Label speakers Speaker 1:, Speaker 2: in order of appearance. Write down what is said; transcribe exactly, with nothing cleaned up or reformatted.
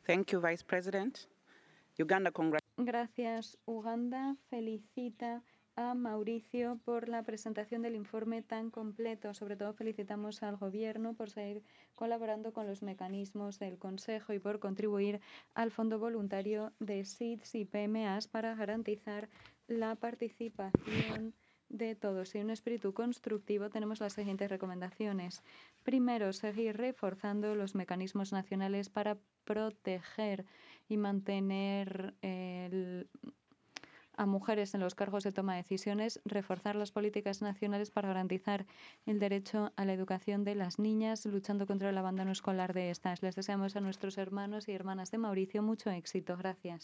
Speaker 1: Thank you, Vice President. Uganda congratulates.
Speaker 2: Gracias. Uganda felicita a Mauricio por la presentación del informe tan completo. Sobre todo felicitamos al Gobierno por seguir colaborando con los mecanismos del Consejo y por contribuir al Fondo Voluntario de S I D S y P M As para garantizar la participación de todos. Y un espíritu constructivo tenemos las siguientes recomendaciones. Primero, seguir reforzando los mecanismos nacionales para proteger y mantener el, a mujeres en los cargos de toma de decisiones, reforzar las políticas nacionales para garantizar el derecho a la educación de las niñas, luchando contra el abandono escolar de estas. Les deseamos a nuestros hermanos y hermanas de Mauricio mucho éxito. Gracias.